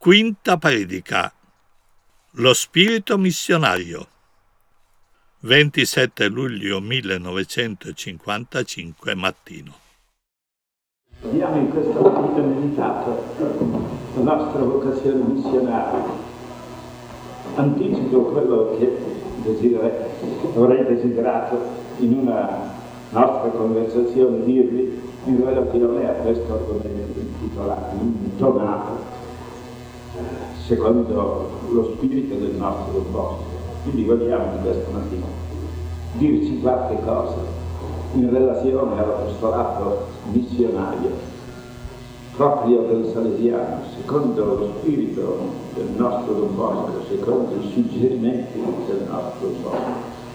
Quinta predica. Lo spirito missionario. 27 luglio 1955 mattino. Abbiamo in questa mattina meditato la nostra vocazione missionaria. Anticipo quello che avrei desiderato in una nostra conversazione dirvi in relazione a questo argomento intitolato, intonato secondo lo spirito del nostro posto. Quindi vogliamo di questa mattina dirci qualche cosa in relazione all'apostolato missionario proprio del Salesiano, secondo lo spirito del nostro Don Bosco, secondo i suggerimenti del nostro Bosco.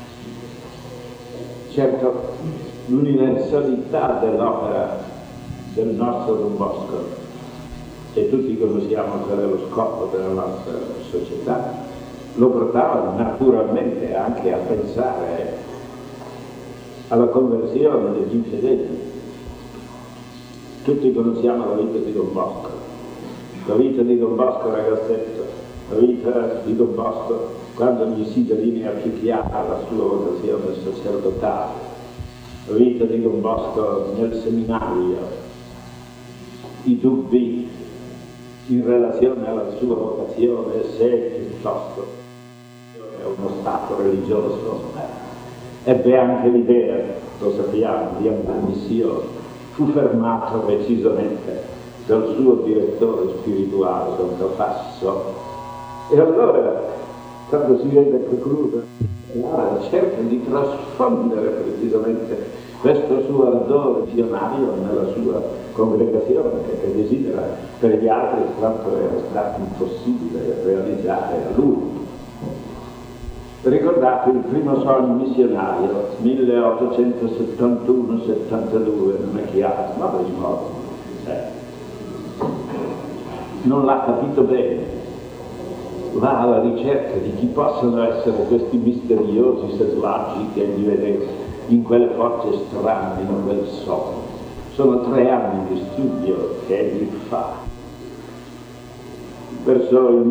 Certo, l'universalità dell'opera del nostro Don Bosco, e tutti conosciamo qual è lo scopo della nostra società, lo portava naturalmente anche a pensare alla conversione degli infedeli. Tutti conosciamo la vita di Don Bosco, la vita di Don Bosco ragazzetto, la vita di Don Bosco quando gli si delinea più chiara la sua vocazione sacerdotale, la vita di Don Bosco nel seminario, i dubbi in relazione alla sua vocazione, se piuttosto è uno stato religioso. Ebbe anche l'idea, lo sappiamo, di andare in missione. Fu fermato precisamente dal suo direttore spirituale, Don Cafasso. E allora, quando si vede preclusa, cerca di trasfondere precisamente questo suo ardore missionario nella sua congregazione, che desidera per gli altri quanto era stato impossibile realizzare a lui. Ricordate il primo sogno missionario, 1871-72, non è chiaro, ma per il modo. Non l'ha capito bene, va alla ricerca di chi possono essere questi misteriosi selvaggi che egli vedeva in quelle forze strane, in quel sogno. Sono 3 anni di studio che egli fa. Verso il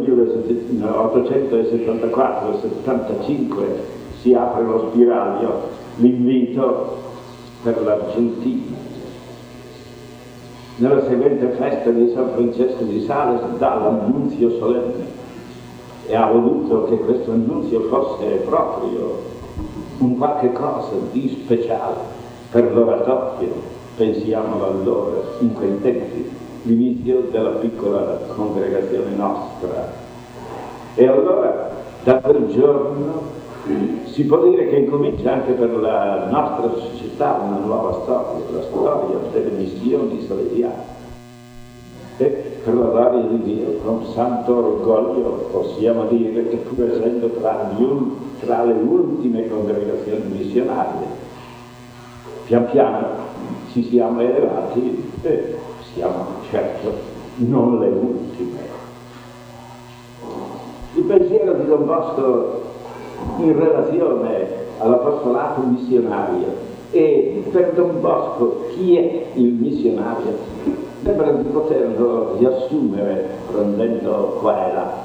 1874-75 si apre lo spiraglio, l'invito per l'Argentina. Nella seguente festa di San Francesco di Sales dà l'annunzio solenne e ha voluto che questo annunzio fosse proprio un qualche cosa di speciale per l'oratorio. Pensiamo allora, in quei tempi, l'inizio della piccola congregazione nostra. E allora, da quel giorno, si può dire che incomincia anche per la nostra società una nuova storia, la storia delle missioni salesiane. E per la gloria di Dio, con santo orgoglio, possiamo dire che pur essendo tra le ultime congregazioni missionarie, pian piano ci siamo elevati e siamo certo non le ultime. Il pensiero di Don Bosco in relazione all'apostolato missionario e per Don Bosco chi è il missionario sembra di poterlo riassumere prendendo qua e là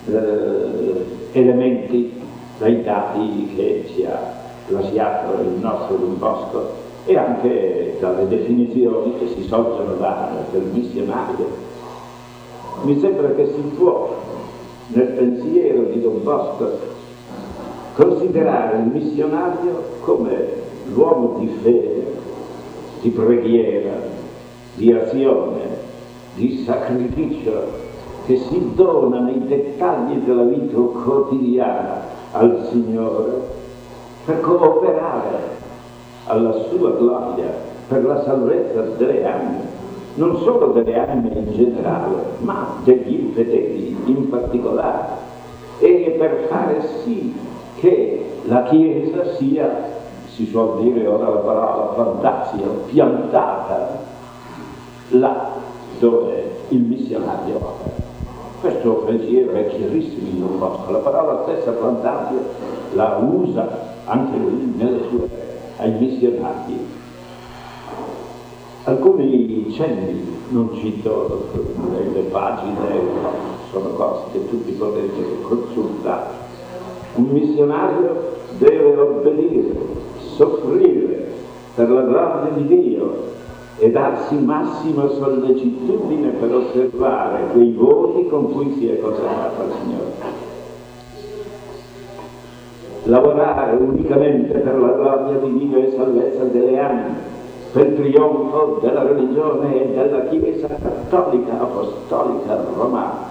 elementi dai dati che ci ha lasciato il nostro Don Bosco e anche dalle definizioni che si soltano dare del missionario. Mi sembra che si può, nel pensiero di Don Bosco, considerare il missionario come l'uomo di fede, di preghiera, di azione, di sacrificio, che si dona nei dettagli della vita quotidiana al Signore per cooperare alla sua gloria, per la salvezza delle anime, non solo delle anime in generale, ma degli infedeli in particolare, e per fare sì che la Chiesa sia, si suol dire ora la parola plantatio, piantata là dove il missionario opera. Questo pensiero è chiarissimo in Don Bosco. La parola stessa plantatio la usa anche lui nelle sue ai missionari. Alcuni cenni, non cito le pagine sono cose che tutti potete consultare. Un missionario deve obbedire, soffrire per la gloria di Dio e darsi massima sollecitudine per osservare quei voti con cui si è consacrato al Signore. Lavorare unicamente per la gloria di Dio e salvezza delle anime, per il trionfo della religione e della Chiesa cattolica apostolica romana.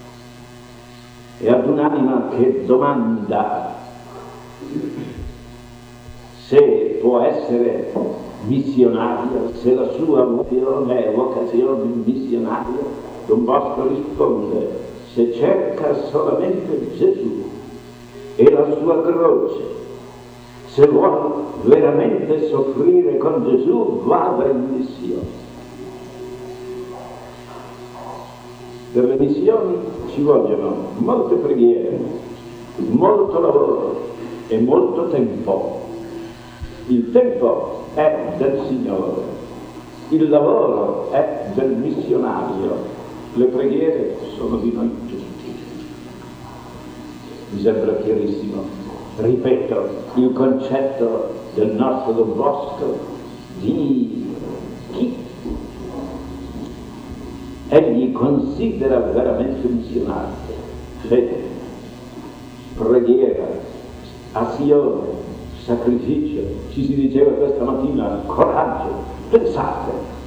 E ad un'anima che domanda se può essere missionario, se la sua vocazione è vocazione missionaria, Don Bosco risponde: se cerca solamente Gesù e la sua croce, se vuole veramente soffrire con Gesù, vada in missione. Per le missioni ci vogliono molte preghiere, molto lavoro e molto tempo. Il tempo è del Signore, il lavoro è del missionario, le preghiere sono di noi tutti. Mi sembra chiarissimo. Ripeto, il concetto del nostro Don Bosco di chi egli considera veramente missionario: fede, preghiera, azione, sacrificio. Ci si diceva questa mattina coraggio. Pensate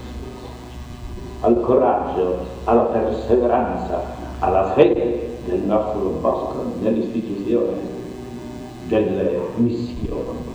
al coraggio, alla perseveranza, alla fede del nostro Don Bosco nell'istituzione delle missioni.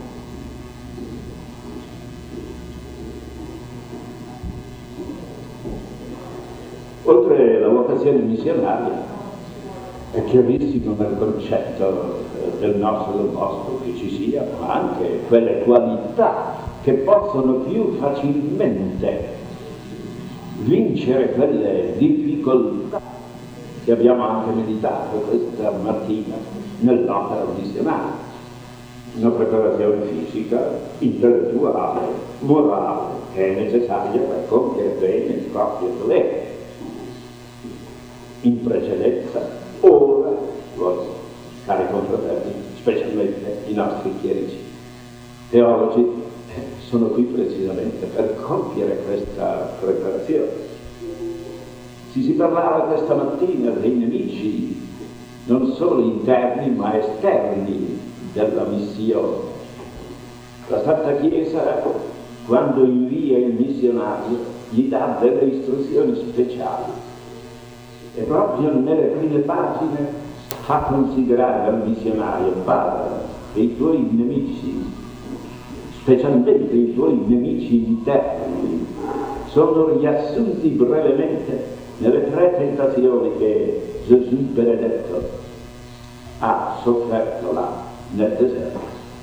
Oltre alla vocazione missionaria, è chiarissimo nel concetto del nostro Don Bosco che ci siano anche quelle qualità che possono più facilmente vincere quelle difficoltà che abbiamo anche meditato questa mattina nell'opera missionaria. Una preparazione fisica, intellettuale, morale, che è necessaria per compiere bene il proprio dovere. In precedenza, ora, voi, cari confratelli, specialmente i nostri chierici teologi, sono qui precisamente per compiere questa preparazione. Si parlava questa mattina dei nemici, non solo interni ma esterni della missione. La Santa Chiesa, quando invia il missionario, gli dà delle istruzioni speciali e proprio nelle prime pagine fa considerare al missionario: bada che i tuoi nemici, specialmente i tuoi nemici interni, sono riassunti brevemente nelle 3 tentazioni che Gesù benedetto ha sofferto là nel deserto.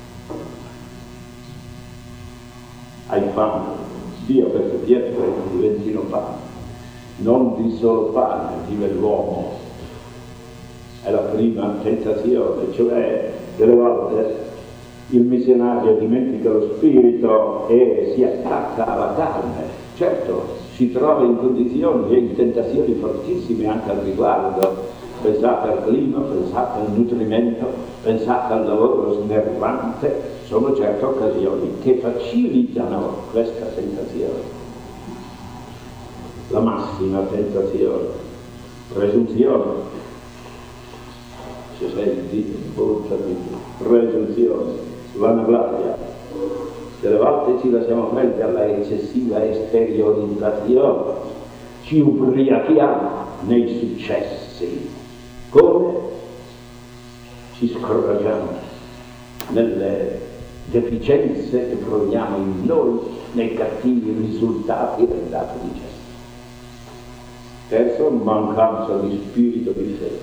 Hai fame? Dio queste pietre diventino pane. Non di solo pane vive l'uomo. È la prima tentazione, cioè delle volte il missionario dimentica lo spirito e si attacca alla carne. Certo, si trova in condizioni e in tentazioni fortissime anche al riguardo. Pensate al clima, pensate al nutrimento, pensate al lavoro snervante. Sono certe occasioni che facilitano questa tentazione. La massima tentazione, presunzione. Se senti, buttati, presunzione, vanagloria. Delle volte ci lasciamo prendere alla eccessiva esteriorizzazione, ci ubriachiamo nei successi, come ci scoraggiamo nelle deficienze che proviamo in noi, nei cattivi risultati del dato di Gesù. Terzo, mancanza di spirito di fede.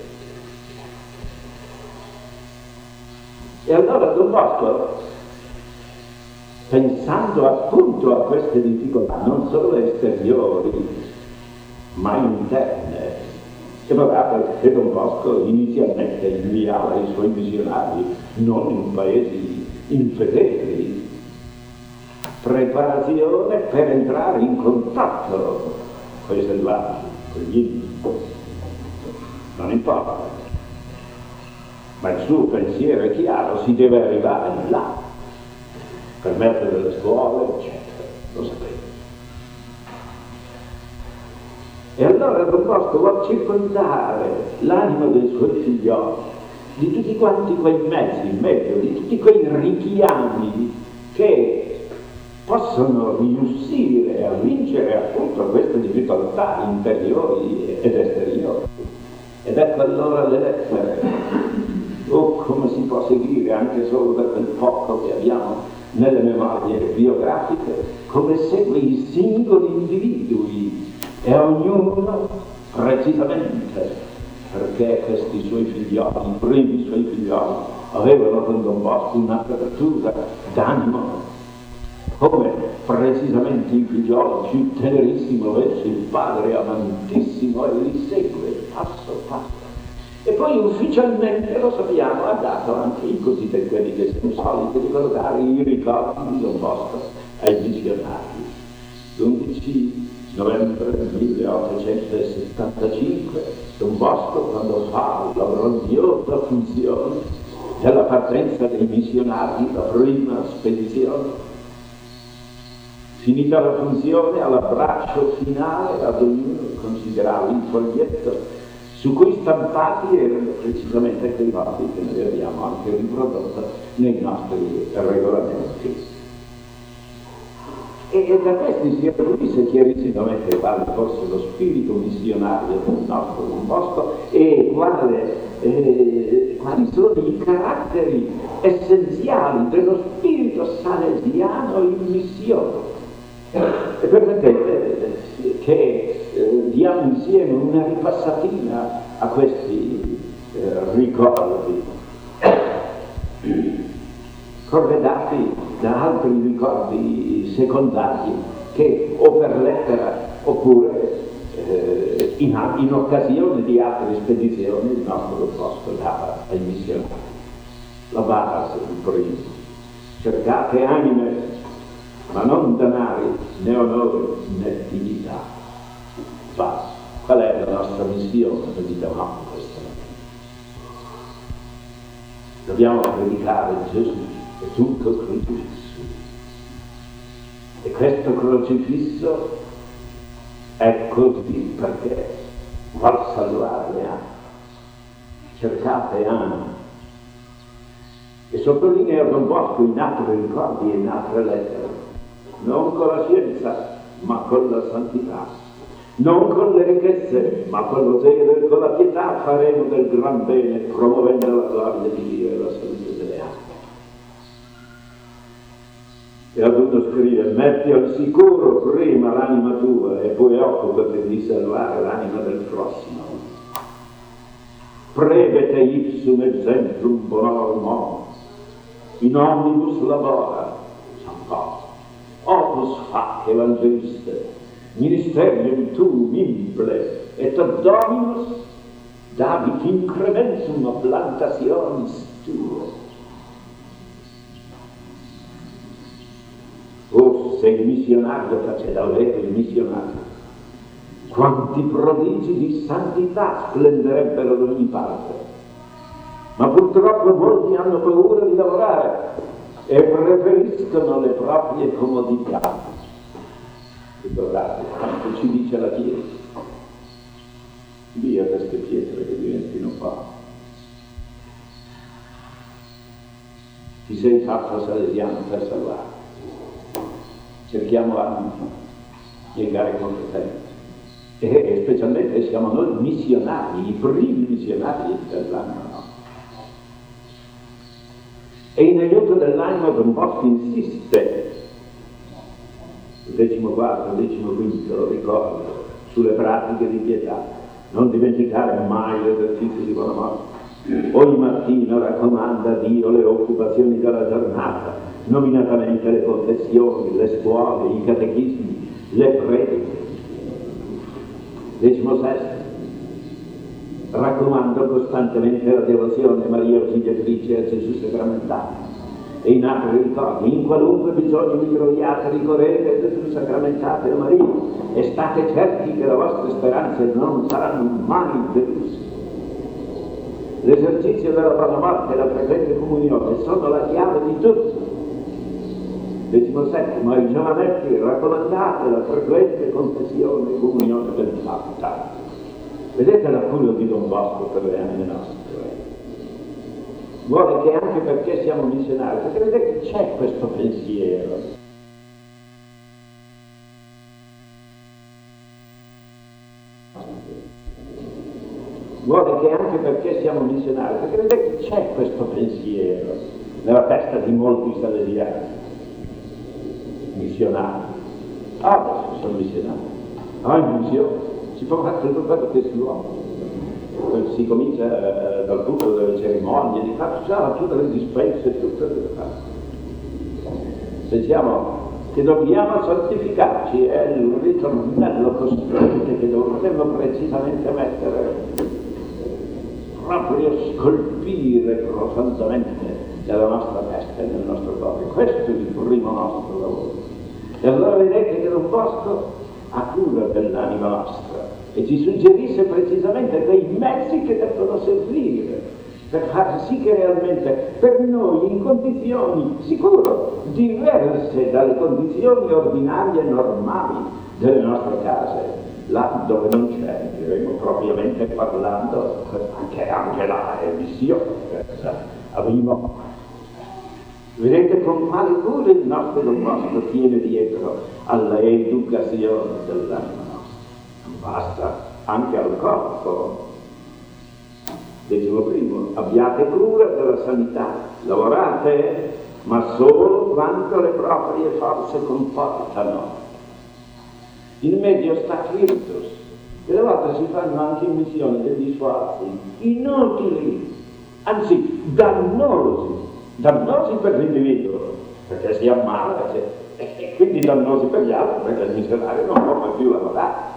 E allora Don Bosco, pensando appunto a queste difficoltà, non solo esteriori, ma interne, e guardate che Don Bosco inizialmente inviava i suoi missionari non in paesi infedeli, preparazione per entrare in contatto con i selvaggi, con gli indi. non importa, ma il suo pensiero è chiaro, si deve arrivare là, per mezzo delle scuole, eccetera, lo sapete. E allora Don Bosco vuol circondare l'anima dei suoi figlioli di tutti quanti quei mezzi, meglio, di tutti quei richiami che possono riuscire a vincere appunto queste difficoltà interiori ed esteriori. Ed ecco allora le lettere, come si può seguire anche solo da quel poco che abbiamo nelle memorie biografiche, come segue i singoli individui e ognuno precisamente perché questi suoi figlioli, i primi suoi figlioli, avevano con Don Bosco un'apertura d'animo, come precisamente il figliolo più tenerissimo verso il padre amantissimo, e li segue passo passo. E poi ufficialmente, lo sappiamo, ha dato anche i cosiddetti, quelli che sono soliti ricordare, i ricordi di Don Bosco ai missionari. L'11 novembre 1875, Don Bosco, quando fa la grandiosa funzione della partenza dei missionari, la prima spedizione, finita la funzione, all'abbraccio finale ad ognuno considerava il foglietto su cui stampati erano precisamente quei fatti che noi abbiamo anche riprodotto nei nostri regolamenti. E da questi si acquisisce chiarissimamente quale fosse lo spirito missionario del nostro Don Bosco e quali sono i caratteri essenziali dello spirito salesiano in missione. E permettete che diamo insieme una ripassatina a questi ricordi, corredati da altri ricordi secondari che o per lettera oppure in occasione di altre spedizioni il nostro Don Bosco dava ai missionari. La base, il primo: cercate anime, ma non denari, né onore, né dignità. Basta. Qual è la nostra missione? Meditavamo questa mattina. Dobbiamo predicare Gesù e tutto crocifisso. E questo crocifisso è così perché vuol salvare le anime. Cercate anime. E sottolinea Don Bosco in altri ricordi e in altre lettere: non con la scienza, ma con la santità, non con le ricchezze, ma con lo zelo e con la pietà faremo del gran bene, promuovendo la gloria di Dio e la salute delle anime. E ha dovuto scrivere: metti al sicuro prima l'anima tua e poi occupati di salvare l'anima del prossimo. Prevete ipsum exemplum bonorum homo, in omnibus labora, San Paolo. Opus fac evangeliste, ministerium tuum imple, et ad Dominus davit incremensum plantationis tuo. Oh, se il missionario faceva avere il missionario, quanti prodigi di santità splenderebbero da ogni parte. Ma purtroppo molti hanno paura di lavorare e preferiscono le proprie comodità. Ricordate quanto ci dice la Chiesa: via queste pietre che diventino qua. Ti sei fatto salesiano per salvare. Cerchiamo anni di gare competenti, e specialmente siamo noi missionari, i primi missionari dell'anima. E in aiuto dell'anima Don Bosco insiste, il 14, 15 lo ricordo, sulle pratiche di pietà. Non dimenticare mai l'esercizio di buona morte. Ogni mattina raccomanda a Dio le occupazioni della giornata, nominatamente le confessioni, le scuole, i catechismi, le prediche. 16. Raccomando costantemente la devozione a Maria Ausiliatrice e a Gesù sacramentato. E in altri ricordi: in qualunque bisogno vi troviate, ricorrete a Gesù sacramentato e a Maria, e state certi che le vostre speranze non saranno mai deluse. L'esercizio della buona morte e la frequente comunione sono la chiave di tutto. 17. Ai giovanetti raccomandate la frequente confessione e comunione del fatta. Vedete la cura di Don Bosco per le anime nostre. Vuole che anche perché siamo missionari, perché vedete che c'è questo pensiero. Vuole che anche perché siamo missionari, perché vedete che c'è questo pensiero nella testa di molti salesiani. Missionari. Adesso sono missionari. In missione si può fare tutto quello che si vuole. Si comincia dal punto delle cerimonie, di fare tutte le dispense, tutte le cose. Pensiamo che dobbiamo santificarci, è il ritornello costante che dovremmo precisamente mettere, proprio scolpire profondamente nella nostra testa e nel nostro cuore. Questo è il primo nostro lavoro. E allora vedete che Don Bosco ha cura dell'anima nostra e ci suggerisce precisamente dei mezzi che devono servire per far sì che realmente per noi in condizioni sicuro diverse dalle condizioni ordinarie e normali delle nostre case, là dove non c'è, diremo propriamente parlando, anche là è missione, avvivo. Vedete con quale cura il nostro Don Bosco tiene dietro alla educazione dell'anima nostra. Non basta, anche al corpo. 11. Abbiate cura della sanità, lavorate, ma solo quanto le proprie forze comportano. In medio stat virtus. Delle volte si fanno anche in missione degli sforzi inutili, anzi dannosi per l'individuo, perché si ammala e quindi dannosi per gli altri, perché il missionario non può più lavorare.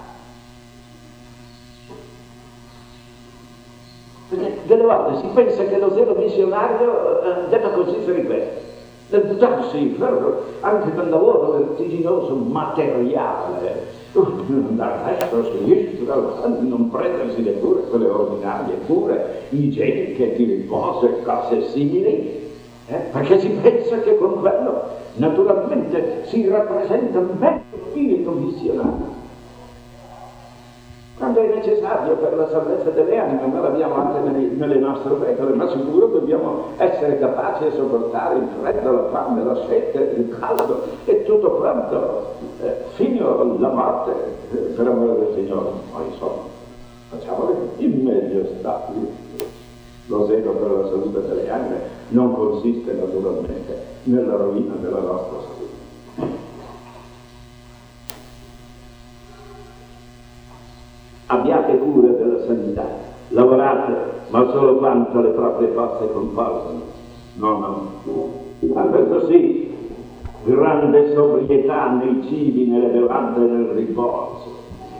Perché delle volte si pensa che lo zelo missionario debba consistere in questo, nel buttarsi anche nel lavoro vertiginoso materiale, andare verso sinistra, non prendersi le cure, quelle ordinarie cure igieniche, di riposo e cose simili, perché si pensa che con quello naturalmente si rappresenta meglio spirito missionario. Quando è necessario per la salvezza delle anime, noi l'abbiamo anche nelle nostre regole, ma sicuro dobbiamo essere capaci di sopportare il freddo, la fame, la sete, il caldo e tutto quanto, fino alla morte, per amore del Signore. Ma insomma, facciamole in meglio stati. Lo zelo per la salute delle anime non consiste naturalmente nella rovina della nostra salute. Abbiate cura della sanità, lavorate, ma solo quanto le proprie forze comportano. No. A questo sì, grande sobrietà nei cibi, nelle bevande e nel riposo.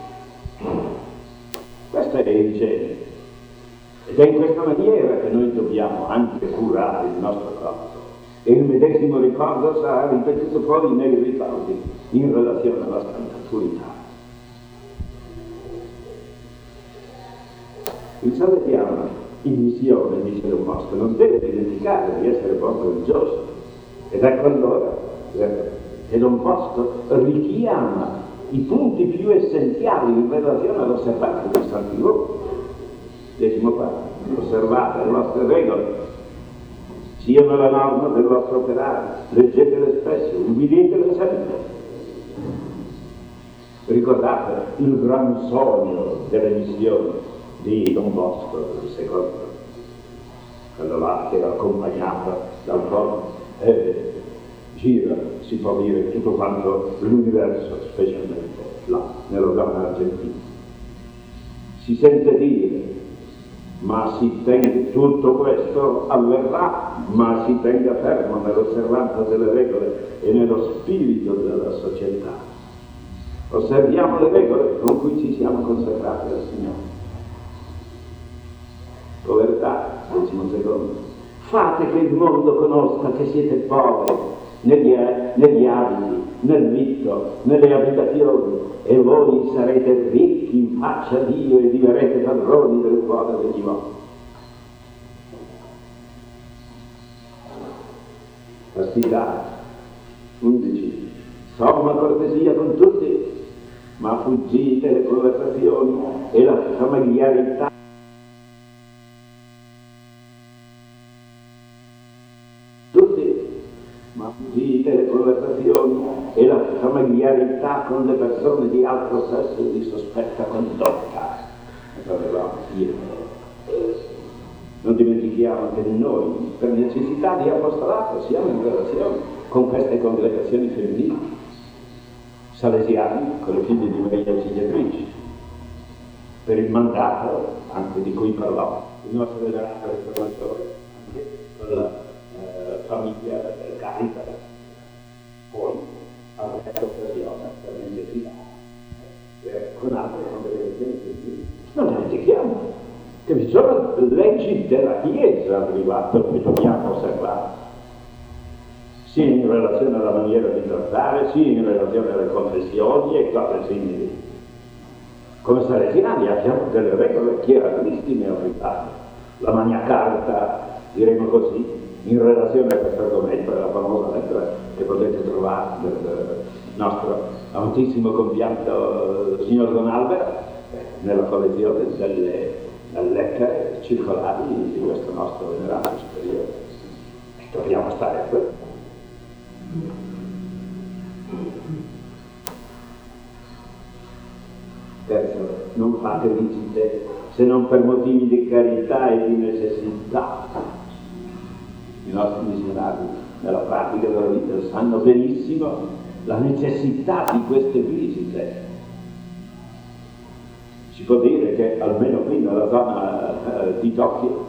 Questo è il genere. Ed è in questa maniera che noi dobbiamo anche curare il nostro corpo. E il medesimo ricordo sarà ripetuto poi nei ricordi in relazione alla Santa Trinità. Il salesiano in missione, dice Don Bosco, non deve dimenticare di essere buon religioso. Ed ecco allora che Don Bosco richiama i punti più essenziali in relazione all'osservanza dei santi luoghi. 14. Osservate le vostre regole, siano la norma del vostro operare, leggetele spesso, ubbiditele sempre. Ricordate il gran sogno delle missioni di Don Bosco, il secondo, quello là che era accompagnato dal coro, gira, si può dire, tutto quanto l'universo, specialmente là, nella zona argentina. Si sente dire, ma si tenga, tutto questo avverrà, ma si tenga fermo nell'osservanza delle regole e nello spirito della società. Osserviamo le regole con cui ci siamo consacrati al Signore. Povertà, 12. Fate che il mondo conosca che siete poveri negli abiti, nel vitto, nelle abitazioni, e voi sarete ricchi in faccia a Dio e vivrete padroni del cuore degli uomini. castità. 11. Somma cortesia con tutti, ma fuggite le conversazioni e la familiarità. Ma fuggite le conversazioni e la familiarità con le persone di altro sesso di sospetta condotta. Non dimentichiamo che noi, per necessità di apostolato, siamo in relazione con queste congregazioni femminili, salesiani con le figlie di Maria Auxiliatrice, per il mandato anche di cui parlò il nostro venerato riformatore, anche con la famiglia Caritas, poi ha avuto occasione per necessità con altre congregazioni femminili. Non dimentichiamo che vi sono leggi della Chiesa al riguardo che dobbiamo osservare, sia in relazione alla maniera di trattare, sia in relazione alle confessioni e cose simili. Come salesiani abbiamo delle regole chiarissime al riguardo. La Magna Carta, diremo così, in relazione a questo argomento, è la famosa lettera che potete trovare del nostro amatissimo compianto signor Don Albert nella collezione delle lettere circolari di questo nostro venerato superiore. E dobbiamo stare a quello. Terzo, non fate visite se non per motivi di carità e di necessità. I nostri missionari nella pratica della vita sanno benissimo la necessità di queste visite. Si può dire che almeno qui nella zona di Tokyo,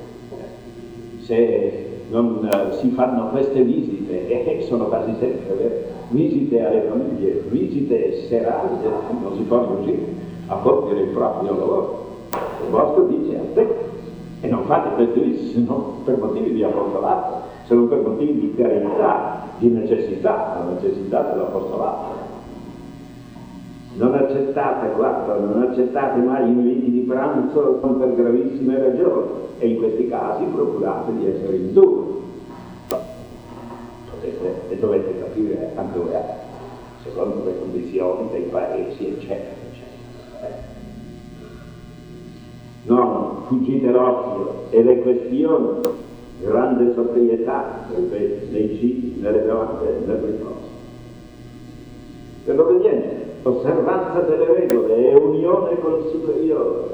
se non si fanno queste visite, e sono quasi sempre vere, visite alle famiglie, visite serali, non si può riuscire a compiere il proprio lavoro. Il vostro dice a te, e non fate queste visite se non per motivi di apostolato, se non per motivi di carità, di necessità, la necessità dell'apostolato. Non accettate, guarda, non accettate mai inviti di pranzo non per gravissime ragioni, e in questi casi procurate di essere induri. Potete e dovete capire anche voi, secondo le condizioni dei paesi, eccetera, eccetera. Non fuggite l'occhio e le questioni, grande sobrietà nei cibi, nelle bevande, nel riposo. Per l'obbedienza, osservanza delle regole e unione col superiore.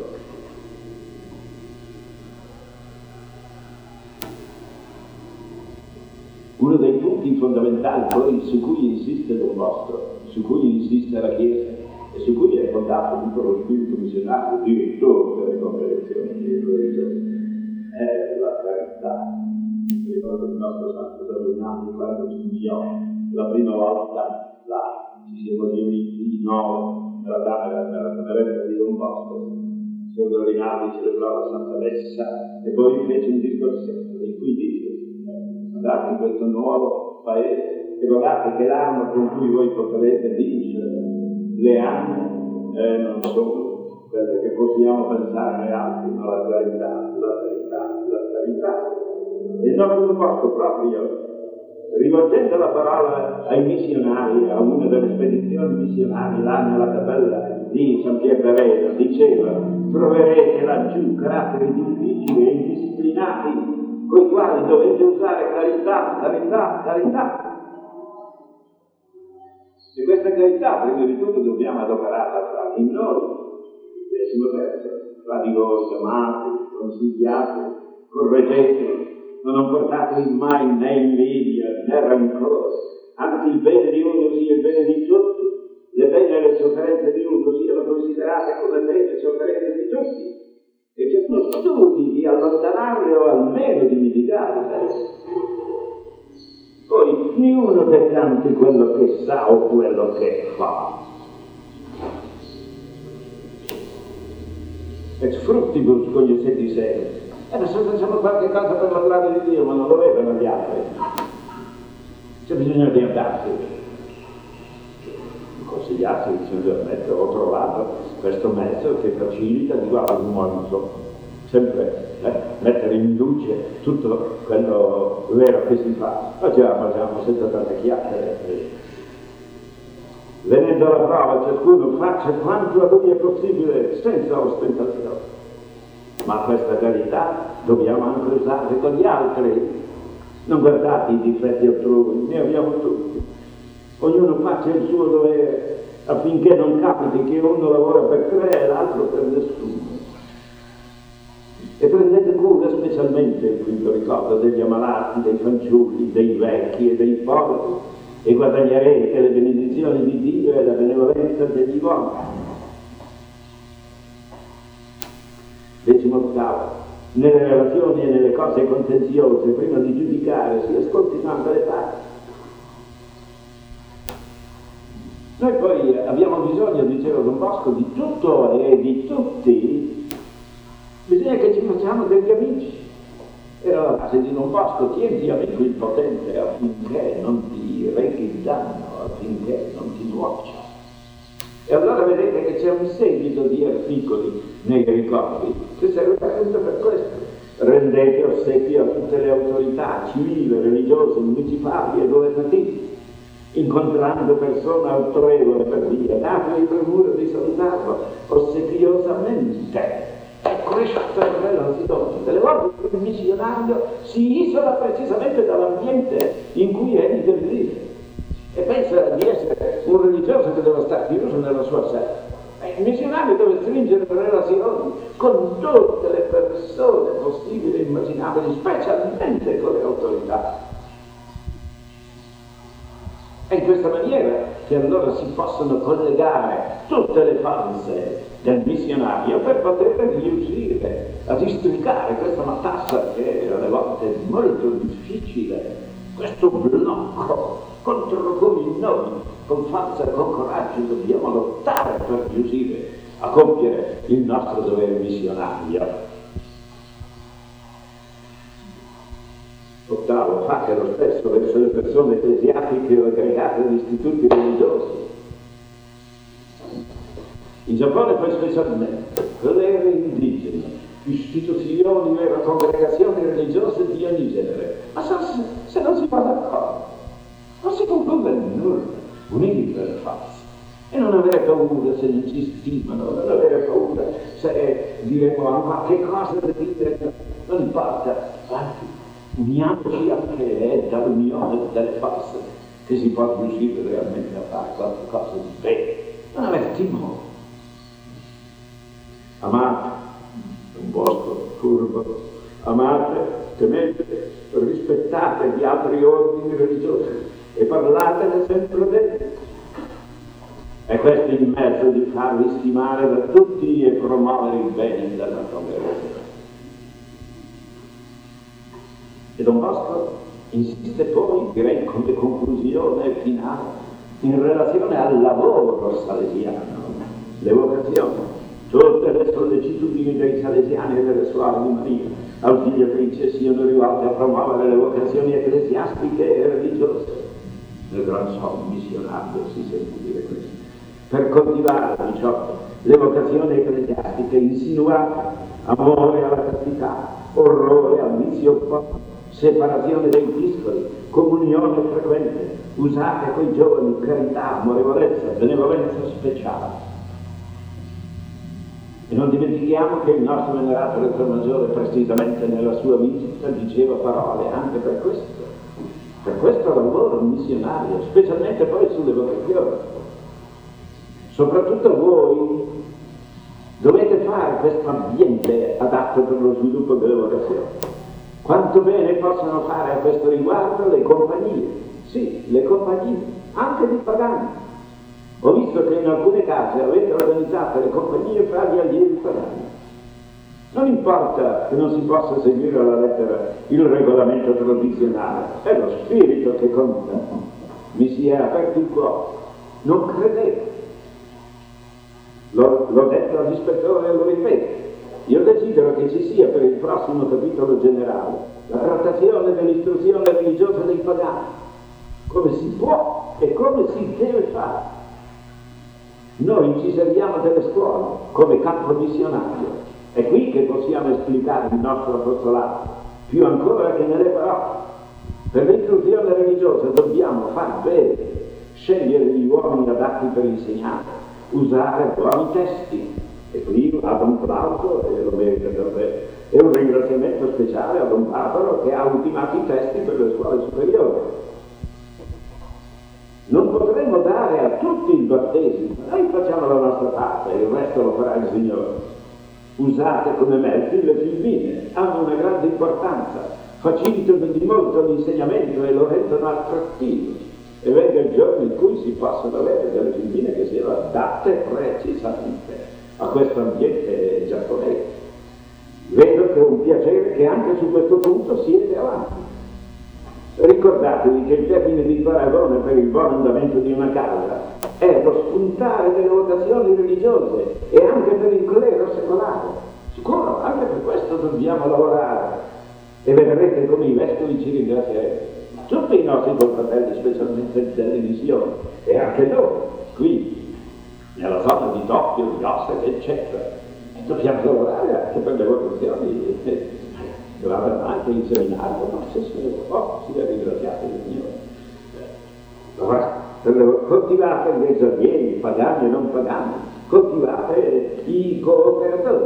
Uno dei punti fondamentali poi su cui insiste Don Bosco, su cui insiste la Chiesa e su cui è fondato tutto lo spirito missionario, direttore delle congregazioni di religione, è la carità. Ricordo il nostro Santo Dominante quando ci inviò la prima volta là. Ci siamo riuniti in 9 nella cameretta di Don Bosco. Il signor Dorinati celebrò la Santa Messa e poi fece un discorso in cui dice: andate in questo nuovo paese e guardate che l'arma con cui voi potrete vincere le armi non sono quelle che possiamo pensare noi altri, ma la carità, la carità, la carità. E il nostro Bosco proprio, rivolgendo la parola ai missionari, a una delle spedizioni missionarie là nella cappella di San Pierdarena, diceva: troverete laggiù caratteri difficili e indisciplinati con i quali dovete usare carità, carità, carità. E questa carità, prima di tutto, dobbiamo adoperarla fra di noi. 13. Fra di voi, amate, consigliate, correggete. Non portatevi mai né invidia né rancore, anzi il bene di uno sia il bene di tutti, le bene e le sofferenze di uno siano considerate come bene e sofferenze di tutti, e ciascuno studi di allontanarle o almeno di mitigarle. Poi ognuno decante quello che sa o quello che fa. Ex fructibus cognoscenti sei. Adesso facciamo qualche cosa per la gloria di Dio, ma non lo vedono gli altri. C'è bisogno di andarsi. Consigliarsi, il Signore mezzo, ho trovato questo mezzo che facilita, di guarda un modo, sempre mettere in in luce tutto quello vero che si fa. Facciamo senza tante chiacchiere. Venendo alla prova, ciascuno faccia quanto a lui è possibile, senza ostentazione. Ma questa carità dobbiamo anche usare con gli altri. Non guardate i difetti altrui, ne abbiamo tutti. Ognuno faccia il suo dovere affinché non capiti che uno lavora per tre e l'altro per nessuno. E prendete cura specialmente, qui lo ricordo, degli ammalati, dei fanciulli, dei vecchi e dei poveri, e guadagnerete le benedizioni di Dio e la benevolenza degli uomini. 18. Nelle relazioni e nelle cose contenziose, prima di giudicare, si ascoltino anche le parti. Noi poi abbiamo bisogno, diceva Don Bosco, di tutto e di tutti. Bisogna che ci facciamo degli amici. Era la base di Don Bosco: tienti amico il potente affinché non ti rechi danno, affinché non ti nuoccia. E allora vedete che c'è un seguito di articoli nei ricordi che serve appunto per questo. Rendete ossequio a tutte le autorità civili, religiose, municipali e governativi, incontrando persone autorevoli per via, date il premura di salutarlo ossequiosamente. E questa relazione delle volte il missionario si isola precisamente dall'ambiente in cui egli deve vivere e pensa di essere un religioso che deve stare chiuso nella sua sede. Il missionario deve stringere relazioni con tutte le persone possibili e immaginabili, specialmente con le autorità. È in questa maniera che allora si possono collegare tutte le forze del missionario per poter riuscire a districare questa matassa che alle volte è molto difficile, questo blocco contro cui noi con forza e con coraggio dobbiamo lottare per riuscire a compiere il nostro dovere missionario. 8. Fate lo stesso verso le persone ecclesiastiche o aggregate ad istituti religiosi. In Giappone poi specialmente, con le aree indigene, istituzioni e congregazioni religiose di ogni genere. Ma se non si va d'accordo, non si conclude nulla, uniti per forza. E non avere paura se non ci stimano, non avere paura se diremo a qualche cosa da dire, non importa, uniamoci anche è dall'unione delle forze che si può riuscire realmente a fare qualcosa di vero, non avere timore. Amate, un vostro furbo, amate, temete, rispettate gli altri ordini religiosi e parlatene sempre bene. E questo è il mezzo di farvi stimare da tutti e promuovere il bene della congregazione. E Don Bosco insiste poi, direi come conclusione finale, in relazione al lavoro salesiano, le vocazioni. Tutte le sollecitudini dei salesiani e delle suore di Maria ausiliatrice siano rivolte a promuovere le vocazioni ecclesiastiche e religiose. Nel gran sonno missionario si sente dire questo. Per coltivare, 18, le vocazioni ecclesiastiche insinuate, amore alla castità, orrore al vizio, separazione dei piccoli, comunione frequente, usate coi giovani carità, amorevolezza, benevolenza speciale. E non dimentichiamo che il nostro venerato Rettor Maggiore precisamente nella sua visita diceva parole anche per questo lavoro missionario, specialmente poi sulle vocazioni. Soprattutto voi dovete fare questo ambiente adatto per lo sviluppo delle vocazioni. Quanto bene possono fare a questo riguardo le compagnie, sì, le compagnie, anche di pagani. Ho visto che in alcune case avete organizzato le compagnie fra gli allievi pagani. Non importa che non si possa seguire alla lettera il regolamento tradizionale, è lo spirito che conta. Mi si è aperto il cuore, non credete. L'ho detto all'ispettore e lo ripeto. Io desidero che ci sia per il prossimo capitolo generale la trattazione dell'istruzione religiosa dei pagani, come si può e come si deve fare. Noi ci serviamo delle scuole come campo missionario È qui che possiamo esplicare il nostro apostolato, più ancora che nelle parole. Per l'istruzione religiosa dobbiamo far bene, scegliere gli uomini adatti per insegnare, usare buoni testi. E qui a Don Plauto, e lo merita per me, e un ringraziamento speciale a Don Barbaro che ha ultimato i testi per le scuole superiori. Non potremo dare a tutti il battesimo, noi facciamo la nostra parte, il resto lo farà il Signore. Usate come mezzi le filmine, hanno una grande importanza, facilitano di molto l'insegnamento e lo rendono attrattivo. E venga il giorno in cui si possono avere delle filmine che siano adatte precisamente a questo ambiente giapponese. Vedo che è un piacere che anche su questo punto siete avanti. Ricordatevi che il termine di paragone per il buon andamento di una casa è lo spuntare delle votazioni religiose e anche per il clero secolare. Sicuro, anche per questo dobbiamo lavorare e vedrete come i vescovi ci ringrazieranno. Tutti i nostri confratelli, specialmente delle missioni, e anche noi, qui, nella zona di Tokyo, di Osaka, eccetera. Dobbiamo lavorare anche per le votazioni. Guardano anche in seminario, ma se sia ringraziato il Signore. Coltivate gli esordieri, pagani e non pagani, coltivate i cooperatori.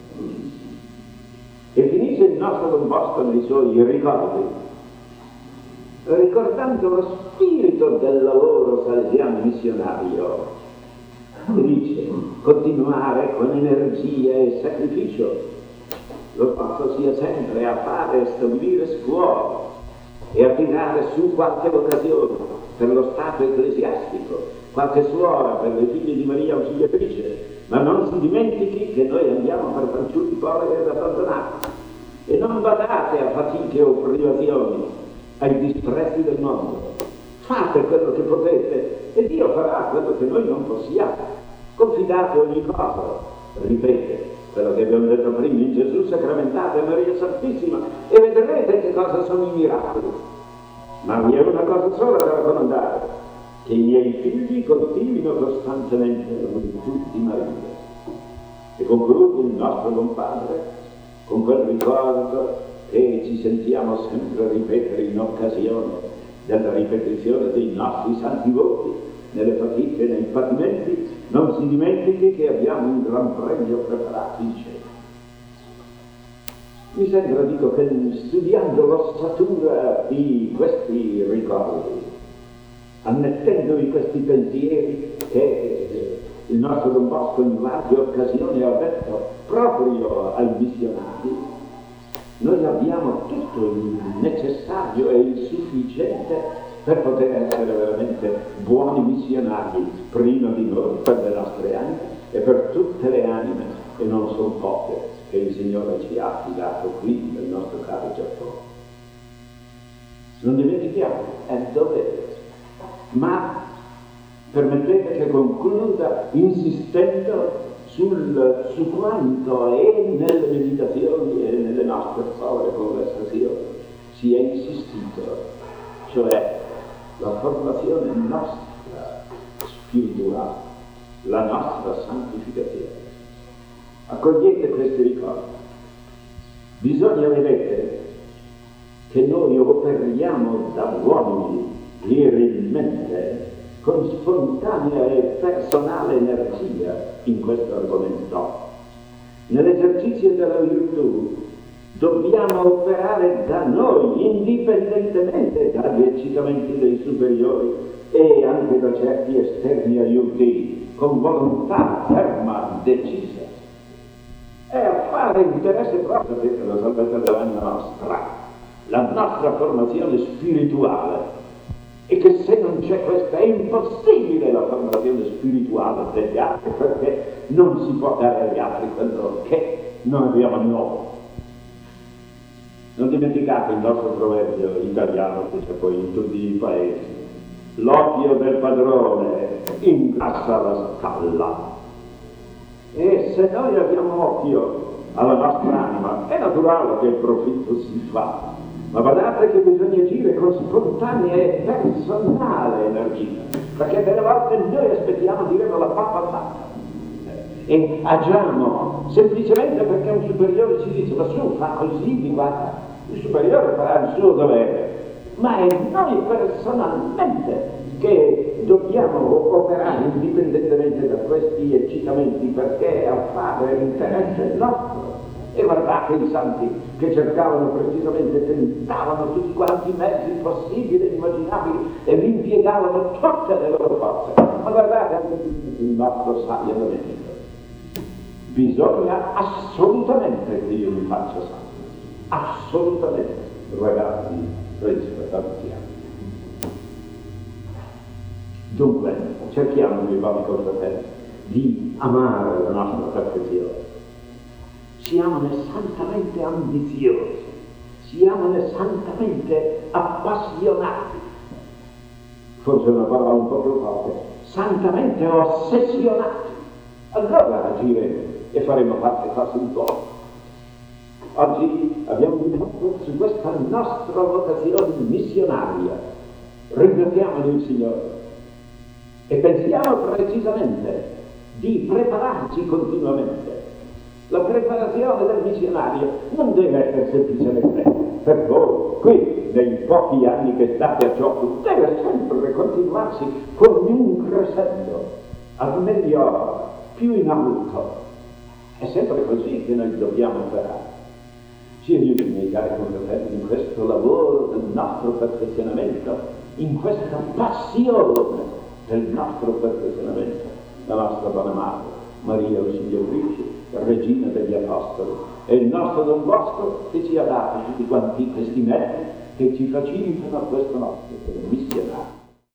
E finisce il nostro Don Bosco nei suoi ricordi, ricordando lo spirito del lavoro salesiano missionario. Dice, continuare con energia e sacrificio. Lo sforzo sia sempre a fare e stabilire scuole e a tirare su qualche vocazione per lo stato ecclesiastico, qualche suora per le figlie di Maria Ausiliatrice, ma non si dimentichi che noi andiamo per fanciulli poveri ed abbandonati. E non badate a fatiche o privazioni, ai disprezzi del mondo. Fate quello che potete e Dio farà quello che noi non possiamo. Confidate ogni cosa, ripete quello che abbiamo detto prima, in Gesù sacramentato e Maria Santissima, e vedrete che cosa sono i miracoli. Ma vi è una cosa sola da raccomandare, che i miei figli coltivino costantemente la virtù di Maria. E conclude il nostro buon Padre con quel ricordo che ci sentiamo sempre ripetere in occasione della ripetizione dei nostri santi voti, nelle fatiche e nei patimenti. Non si dimentichi che abbiamo un gran premio preparato in cielo. Mi sembra, dico, che studiando l'ossatura di questi ricordi, annettendovi questi pensieri che il nostro Don Bosco in varie occasioni ha detto proprio ai missionari, noi abbiamo tutto il necessario e il sufficiente per poter essere veramente buoni missionari prima di noi, per le nostre anime e per tutte le anime, e non sono poche, che il Signore ci ha affidato qui nel nostro caro Giappone. Non dimentichiamo, è il dovere. Ma permettete che concluda insistendo su quanto è nelle meditazioni e nelle nostre povere conversazioni si è insistito, cioè la formazione nostra spirituale, la nostra santificazione. Accogliete questi ricordi. Bisogna, vedete, che noi operiamo da uomini virilmente, con spontanea e personale energia in questo argomento. Nell'esercizio della virtù dobbiamo operare da noi, indipendentemente dagli eccitamenti dei superiori e anche da certi esterni aiuti, con volontà ferma, decisa. È a fare interesse proprio per la salvezza dell'anima nostra, la nostra formazione spirituale, e che se non c'è questa è impossibile la formazione spirituale degli altri, perché non si può dare agli altri quello che non abbiamo noi. Non dimenticate il nostro proverbio italiano che c'è poi in tutti i paesi: l'occhio del padrone ingrassa la stalla. E se noi abbiamo occhio alla nostra anima, è naturale che il profitto si fa. Ma guardate che bisogna agire con spontanea e personale energia, perché delle volte noi aspettiamo di avere la pappa fatta. e agiamo semplicemente perché un superiore ci dice: ma su, fa così, guarda, il superiore farà il suo dovere. Ma è noi personalmente che dobbiamo operare indipendentemente da questi eccitamenti, perché a fare l'interesse nostro. E guardate i santi che cercavano precisamente, tentavano tutti quanti i mezzi possibili e immaginabili e vi impiegavano tutte le loro forze. Ma guardate anche il nostro Savio Domenico. Bisogna assolutamente che io mi faccia santo. Assolutamente, ragazzi, principe, anziani. Dunque, cerchiamo, miei buoni confratelli, di amare la nostra perfezione. Siamone santamente ambiziosi, siamone santamente appassionati. Forse è una parola un po' più forte. Santamente ossessionati. Allora agiremo e faremo tante cose di buono. Oggi abbiamo detto su questa nostra vocazione missionaria. Ringraziamo il Signore e pensiamo precisamente di prepararci continuamente. La preparazione del missionario non deve essere semplicemente per voi, qui, nei pochi anni che state a ciò, deve sempre continuarsi con un crescendo, al meglio, più in alto. È sempre così che noi dobbiamo operare. Ci aiuti, miei cari confratelli, in questo lavoro del nostro perfezionamento, in questa passione del nostro perfezionamento, la nostra donna madre, Maria Auxiliatrice, Regina degli Apostoli, e il nostro Don Bosco che ci ha dato tutti quanti questi mezzi che ci facilitano questo nostro missionario.